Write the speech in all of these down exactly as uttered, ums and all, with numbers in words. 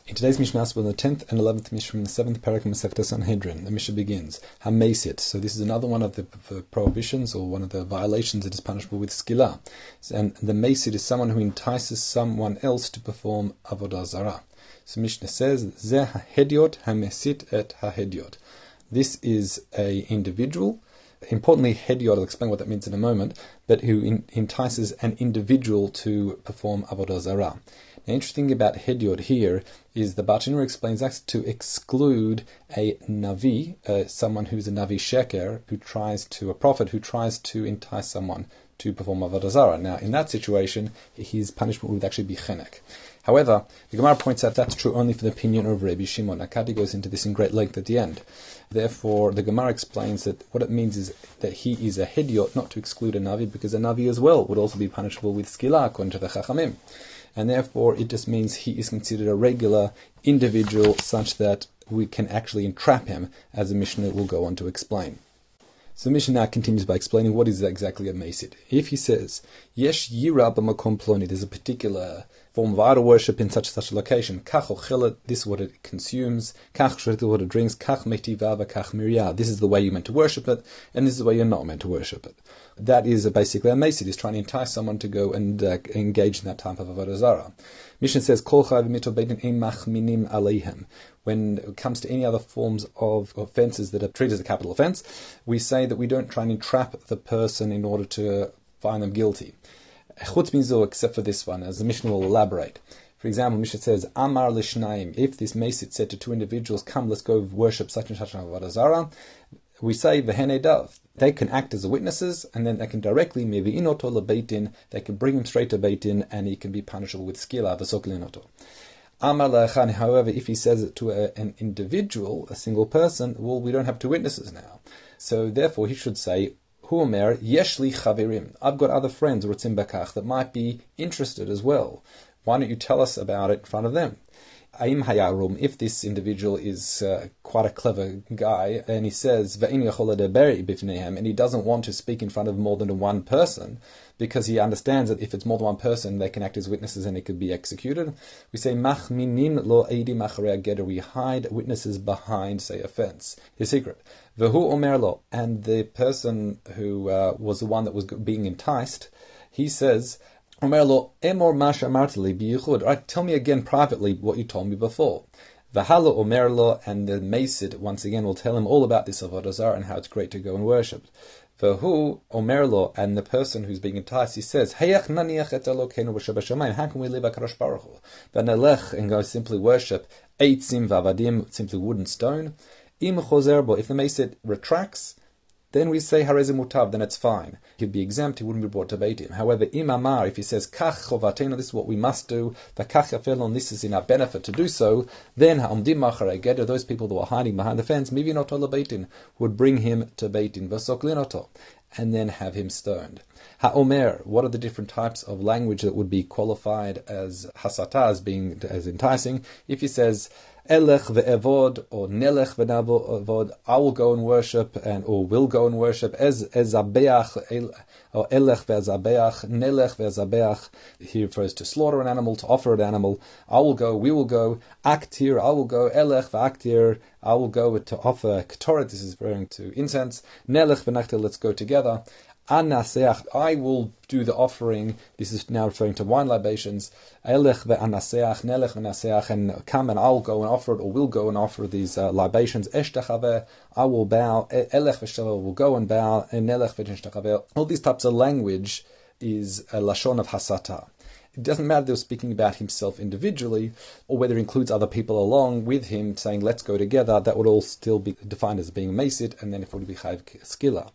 In today's Mishnah, we're in the tenth and eleventh Mishnah from the seventh parak of Masechta Sanhedrin. The Mishnah begins, HaMeisit. So this is another one of the prohibitions, or one of the violations that is punishable with skila. And the Meisit is someone who entices someone else to perform avodah zarah. So Mishnah says, Zeh HaHediot HaMeisit et HaHediot. This is a individual. Importantly, hediot, I'll explain what that means in a moment, but who in, entices an individual to perform avodah zarah. The interesting thing about hediot here is the Bartenura explains that to exclude a navi, uh, someone who's a navi sheker, who tries to, a prophet who tries to entice someone to perform avodah zarah. Now, in that situation, his punishment would actually be chenek. However, the Gemara points out that's true only for the opinion of Rabbi Shimon. Akadi goes into this in great length at the end. Therefore, the Gemara explains that what it means is that he is a hediot, not to exclude a navi, because a navi as well would also be punishable with skila, according to the Chachamim. And therefore, it just means he is considered a regular individual, such that we can actually entrap him, as the Mishnah will go on to explain. So the Mishnah now continues by explaining what is exactly a meisit. If he says, Yesh yira b'makom ploni, there's a particular form of idol worship in such and such a location. Kach ochelet, this is what it consumes. Kach shretet, what it drinks. Kach metiva v'kach miryah, this is the way you're meant to worship it, and this is the way you're not meant to worship it. That is basically a meisit, is trying to entice someone to go and uh, engage in that type of avodah zarah. Mishnah says, Kol chayav mito beitin ein machminim aleihem. When it comes to any other forms of offences that are treated as a capital offence, we say that we don't try and entrap the person in order to find them guilty. Chutz mizu, except for this one, as the Mishnah will elaborate. For example, Mishnah says, Amar l'shnaim, if this meisit said to two individuals, come, let's go worship such and such an avodah zarah, we say, v'henei dav, they can act as witnesses, and then they can directly, mevi'in oto lebeitin, they can bring him straight to beitin, and he can be punishable with skila, v'soklin oto. Amar la'achan, however, if he says it to a, an individual, a single person, well, we don't have two witnesses now. So therefore, he should say, Hu omer, yesh li chaverim, I've got other friends, rutzim bakach, that might be interested as well. Why don't you tell us about it in front of them? Aim hayarum, if this individual is uh, quite a clever guy, and he says, Va'in yachol ledaber bifneihem, and he doesn't want to speak in front of more than one person, because he understands that if it's more than one person, they can act as witnesses and it could be executed. We say, machminim lo eidi macharei geder, we hide witnesses behind, say, a fence, his secret. Vehu omer lo, and the person who uh, was the one that was being enticed, he says, Omer lo, emor masha martali biyuchud, right, tell me again privately what you told me before. V'halo omer lo, and the meisid, once again, will tell him all about this avodah zarah and how it's great to go and worship. V'hu omer lo, and the person who's being enticed, he says, Hayach naniach et Elokeinu b'shabashamayim, how can we live HaKadosh Baruch Hu? V'nelech, and go simply worship eitzim v'avadim, simply wood and stone. Im chozer bo, if the meisid retracts, then we say harezim mutav, then it's fine. He'd be exempt, he wouldn't be brought to beitim. However, im amar, if he says kach chovatenu, this is what we must do, v'kach yafelon, this is in our benefit to do so, then ha'omdim macharei geder, those people that were hiding behind the fence, mivin oto lebeitin, would bring him to beitin, v'soklin oto, and then have him stoned. Ha'omer, what are the different types of language that would be qualified as hasata, as being as enticing? If he says Elech ve'evod, or Nelech ve'navod, I will go and worship, and or will go and worship, Ez ezabeach, or Elech ve'zabeach, Nelech ve'zabeach. He refers to slaughter an animal, to offer an animal. I will go, we will go. Aktir, I will go. Elech ve'aktir, I will go to offer ketoret. This is referring to incense. Nelech ve'nachtir, let's go together. Anaseach, I will do the offering. This is now referring to wine libations. Elech ve'anaseach, nelech ve'anaseach, and come and I'll go and offer it, or will go and offer these uh, libations. Eshtachaveh, I will bow. Elech ve'shtachaveh, will go and bow. And nelech ve'shtachaveh. All these types of language is a lashon of hasata. It doesn't matter if they're speaking about himself individually, or whether it includes other people along with him, saying, let's go together. That would all still be defined as being meisit, and then if it would be chayv skila.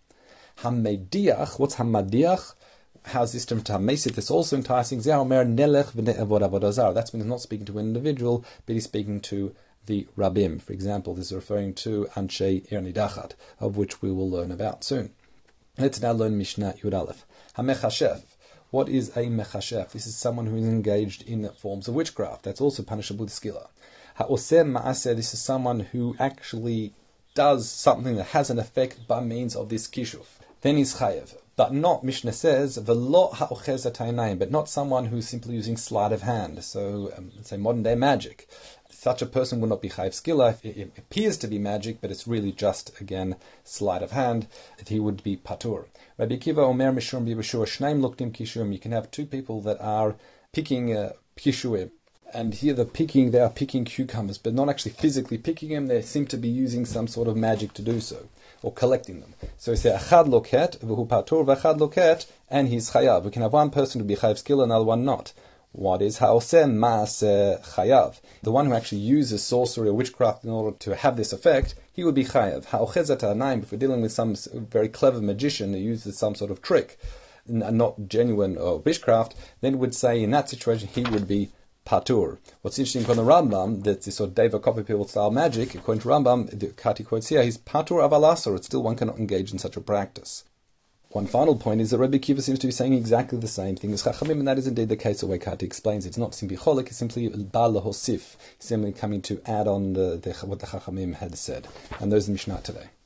Hamediach, what's hamadiach? How's this term to hameisit? That's also enticing. Ze'omer nelech v'ne'evod avodah zarah. That's when he's not speaking to an individual, but he's speaking to the rabbim. For example, this is referring to Anshei Ir Nidachat, of which we will learn about soon. Let's now learn Mishnah Yud Aleph. Hamechashef. What is a mechashef? This is someone who is engaged in forms of witchcraft. That's also punishable with skila. Ha'oseh ma'aseh. This is someone who actually does something that has an effect by means of this kishuf. Then he's chayev. But not, Mishnah says, v'lo ha'ochez ha'tainayim, but not someone who's simply using sleight of hand, so um, let's say modern day magic. such a person will not be chayiv skila. It, it appears to be magic, but it's really just, again, sleight of hand, that he would be patur. Rabbi Akiva Omer Mishum B'Yeshua Shneim Luktim Kishum. You can have two people that are picking uh, kishuim. And here they're picking, they are picking cucumbers, but not actually physically picking them. They seem to be using some sort of magic to do so, or collecting them. So we say, achad loket, v'hu patur, v'achad loket, and he's chayav. We can have one person to be chayav skill, another one not. What is haoseh maaseh chayav? The one who actually uses sorcery or witchcraft in order to have this effect, he would be chayav. Haochezat ha'anayim, if we're dealing with some very clever magician who uses some sort of trick, and not genuine or witchcraft, then would say in that situation he would be patur. What's interesting from the Rambam, that this sort of Deva copy people style magic, according to Rambam, the Kati quotes here, he's patur avalasor. It's still one cannot engage in such a practice. One final point is that Rabbi Akiva seems to be saying exactly the same thing as Chachamim, and that is indeed the case the way Kati explains it. It's not simply cholik, it's simply bal lahosif. It's simply coming to add on the, the, what the Chachamim had said. And those are the Mishnah today.